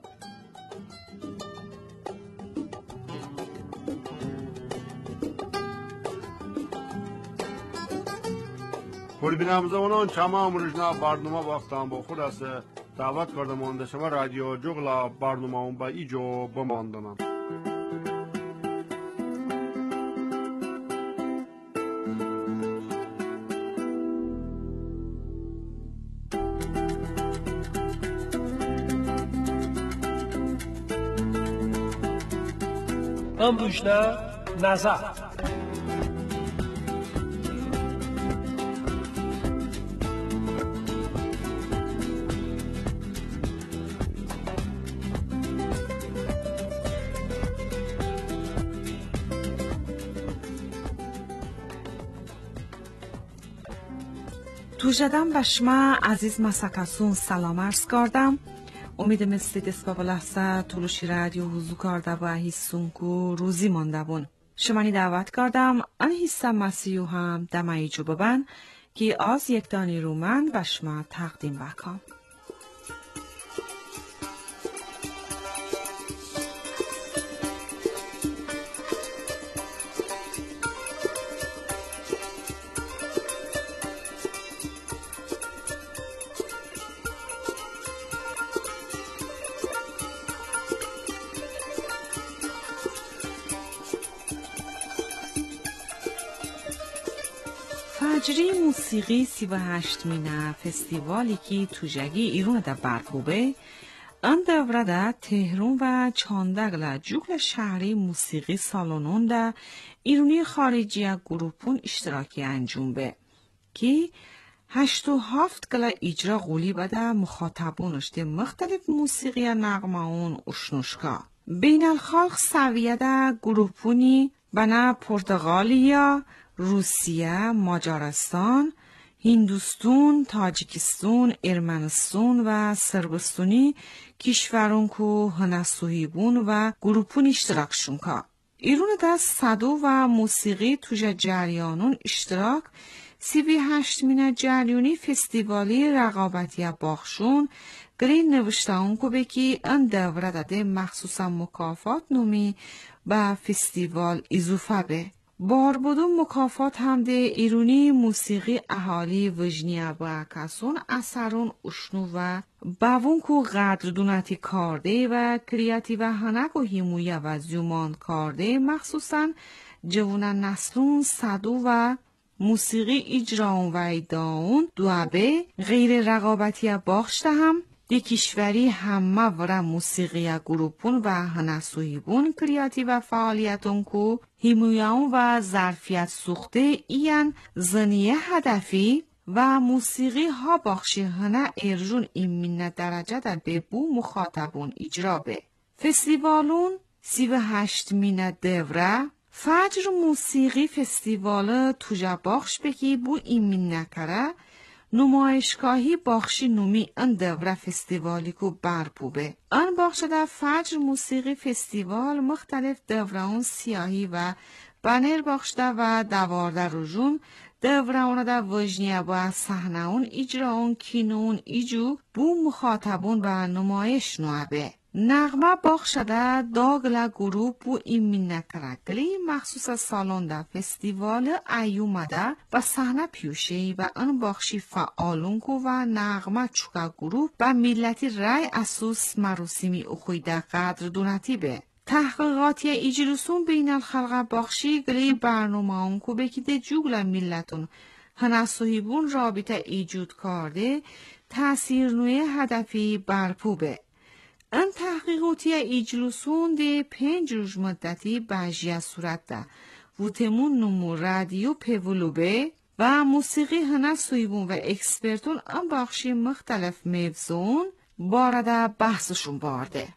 خوربین زمانان چما امروزنا برنامه بافتم با خود است دعوت کرده مانده شما رادیو جغلا برنامه اون با ایجو بماندنم امروزنا نظر توجدم به شما عزیز مسکسون سلام عرض کردم امیدم استید اسباب لحظه طولوشی رادیو حضور کرده و حیثونکو روزی مانده بون شمانی دعوت کردم ان حیثم مسیحو هم دمایی جو ببن که از یک دانی رومن به شما تقدیم بکم فجری موسیقی 38 مینه فستیوالی که توجگی ایرون دا برگوبه ان دوره دا تهران و چاندگل جوگل شهری موسیقی سالونون دا ایرونی خارجی گروپون اشتراکی انجام به که 8 و 7 گل اجرا غولی بده مخاطبونش مختلف موسیقی نغمه اون اشنوشکا بین الخلق سویه دا گروپونی بنا پرتغالیا روسیه، ماجارستان، هندوستان، تاجیکستان، ارمنستان و سربستانی کشورون که هنسوهیبون و گروپون اشتراکشون که ایرون دست صدو و موسیقی توجه جریانون اشتراک 38 مینه جریونی فستیوالی رقابتی باخشون گرین نوشته اون که بکی ان دوره داده مخصوصا مکافات نومی با فستیوال اضافه به بار بودون مکافات هم ده ایرونی موسیقی اهالی وجنیه و کسون اثرون اشنو و باون کو قدردونتی کارده و کریاتی و هنک و هیمویه و زیومان کارده مخصوصا جوان نسلون صدو و موسیقی اجراون و ایداون دوابه غیر رقابتی باخشته هم دی کشوری همه ورا موسیقی گروپون و هنسویبون کریاتی و فعالیتون کو هیمویاون و ظرفیت سوخته ایان زنیه هدفی و موسیقی ها باخشی هنه ارجون ایمین درجه در ببو مخاطبون اجرا به. فستیوالون 38 مین دوره فجر موسیقی فستیوال توجا باخش بکی بو ایمین نکره نمایشگاهی باخشی نومی ان دوره فستیوالی کو برپوبه. ان باخش در فجر موسیقی فستیوال مختلف دوره اون سیاهی و بانر باخشده و دوارده رجون دوره اون در وجنیه با صحنه اون اجرا اون کینون ایجو بو مخاطبون و نمایش نوعبه. نغمه باخشده داگلا گروپ و ایمین نکرکلی مخصوص سالن در فستیوال ایومده و صحنه پیوشی و ان باخشی فعالونکو و نغمه چوکا گروپ و ملتی رای اسوس مراسمی اخویده قدر دونتی به. تحقیقاتی ایجلوسون بین الخلق باخشی گلی برنامه اونکو بکیده جوگل ملتون هنسوهیبون رابطه ایجود کرده تأثیر نوی هدفی برپوبه. ان تحقیقاتی ایجلوسون ده 5 روز مدتی بجیه صورت ده و تمون نمو رادیو پولوبه و موسیقی هنسوهیبون و اکسپرتون ان باخشی مختلف موضوعون بارده بحثشون بارده.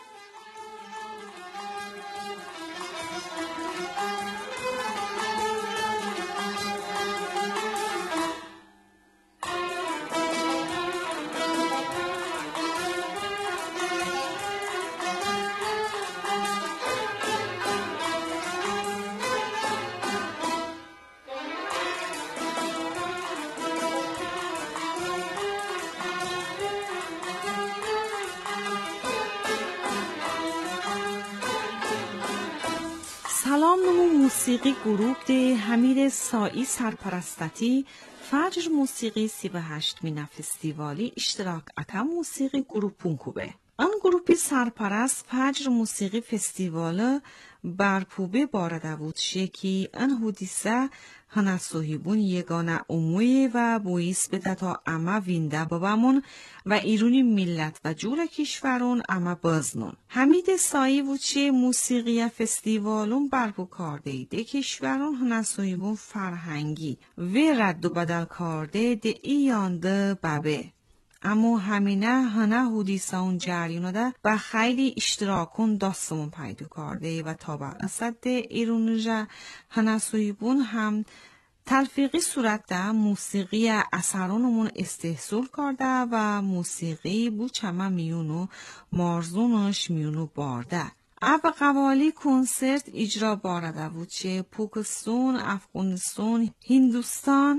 سلام نمو موسیقی گروپ ده حمید سایی سرپرستتی فجر موسیقی 38 مین فستیوالی اشتراک اکم موسیقی گروپون کوبه. آن گروپی سرپرست فجر موسیقی فستیوال برپوبه بارده بود شکی ان حدیثه هنسوهیبون یگانه اموی و بویس به تا اما وینده بابامون و ایرونی ملت و جور کشورون اما بازنون. حمید سایی وچه موسیقی فستیوالون برپو کرده ده کشورون هنسوهیبون فرهنگی و رد و بدل کرده ده ایانده بابه. اما همینه هنه حدیثه اون جریانه ده و خیلی اشتراکون داستمون پیدا کرده و تا به اصد ده ایرونجه هنسویبون هم تلفیقی صورت ده موسیقی اثرانمون استحصول کرده و موسیقی بو چمه میونو مارزونش میونو بارده. او قوالی کنسرت اجرا بارده بود چه پاکستان، افغانستان، هندوستان،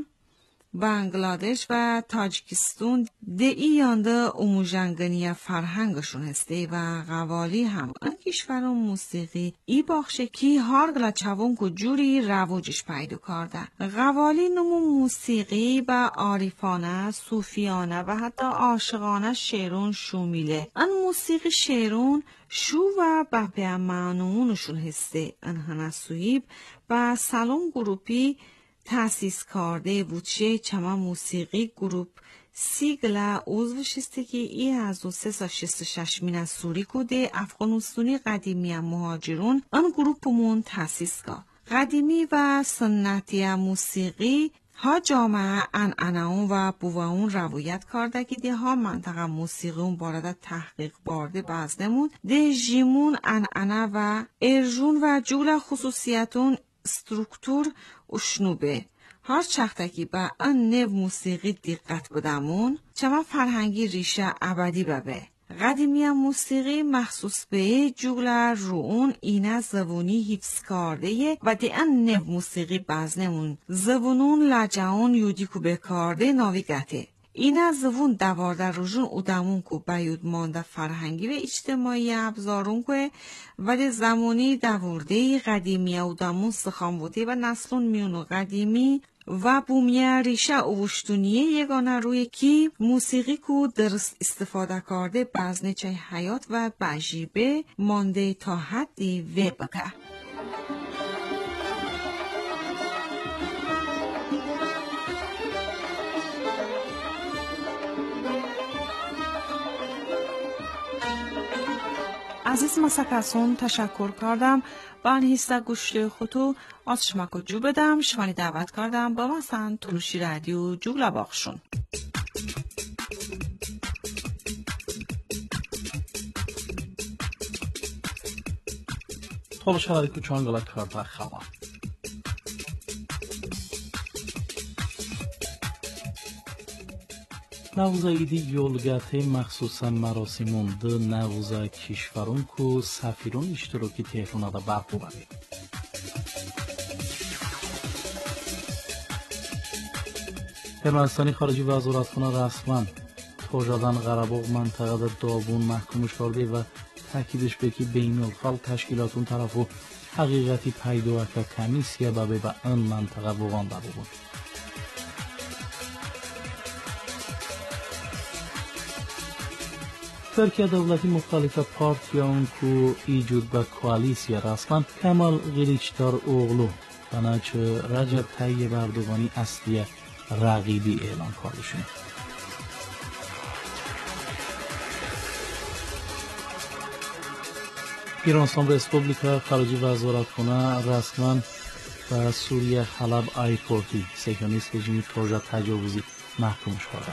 بنگلادش و تاجیکستان ده ایانده اموجنگنی فرهنگشون هسته و قوالی هم ان کشورون موسیقی ای باخشه کی هارگلا چوون که جوری رواجش پیدا کرده. قوالی نمو موسیقی و عارفانه، صوفیانه و حتی عاشقانه شعرون شومیله. ان موسیقی شعرون شو و بپه معنونشون هسته. ان هنسویب و سالن گروپی تأسیس کرده بودشه چما موسیقی گروپ سیگلا عضوش است که ای از 366 مین از سوری کده افغانستانی قدیمی مهاجرون آن گروپمون تأسیس که قدیمی و سنتی موسیقی ها جامعه انعناون و بوون روایت کرده که ده ها منطقه موسیقیون بارده تحقیق بارده بازدمون ده جیمون انعنه و ارجون و جول خصوصیتون سترکتور اشنوبه. هر چختکی با ان نو موسیقی دقت بدمون چما فرهنگی ریشه ابدی ببه. قدیمی موسیقی مخصوص به جول رون اینه زبونی حفظ کرده و دی ان نو موسیقی بازنمون زبونون لجهون یودیکو بکارده ناویگته. اینا زبون دوارده روزون اودمون کو بیود مانده فرهنگی و اجتماعی ابزارون که ولی زمانی دوارده قدیمی اودمون سخان بوده و نسلون میونو قدیمی و بومیه ریشه اوشتونیه یگانه روی کی موسیقی کو درست استفاده کرده بازنه چای حیات و بجیبه مانده تا حدی و بکه. عزیز مسکسون تشکر کردم و انهیسته گوشت خودو از شما جو بدم شمانی دعوت کردم با مثلا تلوشی رادیو جوگلا باخشون. تلوشی رادیو چانگلا کرده خواهم. نوزا ایدی یولگاته مخصوصا مراسمون ده نوزا کشورون که سفیرون اشتراکی تهران دا برپو بردید. ارمنستانی خارجی وزارتخانه رسما توجدن قره‌باغ منطقه دا دابون محکومش کرده و تاکیدش به که بین الخلق تشکیلاتون طرفو حقیقتی پیدا که کمیسیه به این منطقه بوغان دا بود. ترکیه دولتی مختلف پارتیان که ایجود به کوالیسیا رسما کمال قلیچدار اوغلو بناچه رجب طیب اردوغانی اصلی رقیبی اعلان کردشون. ایرانستان رسپوبلیکا خارجی وزارتخانه رسما به سوریه حلب آیپورتی سیکونیست رژیم پروژه تجاوزی محکومش کرده.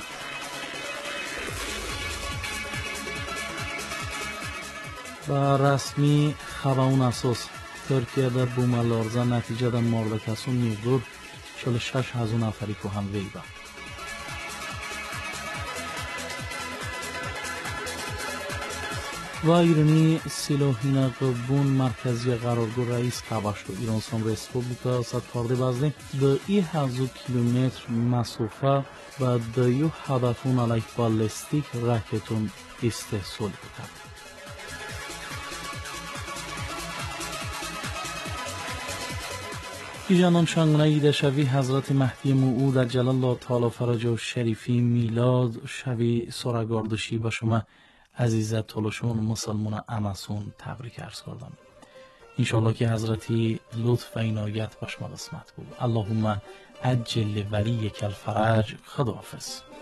با رسمی خبرون اساس ترکیه در بومالارزا نتیجه در مورد کسون میگذار 46,000 نفری که هم ویبا. و ایرانی سیلوهین قبون مرکزی قرارگاه رئیس قباشت و ایرانستان رسپوبلیکا ست کرده بازده ده 1000 کیلومتر مسافه و ده هدفون علیه بالستیک راکتون استحصال کرد. ایجانان شانگنه ایده شوی حضرت مهدی موعود عجل الله تعالی فرجه شریفی میلاد شوی سرگاردشی با شما عزیزت تلوشون مسلمان امسون تبریک عرض کردم. انشاءالله که حضرتی لطف و عنایت با شما قسمت بود. اللهم عجل ولیک الفرج. خداحافظ.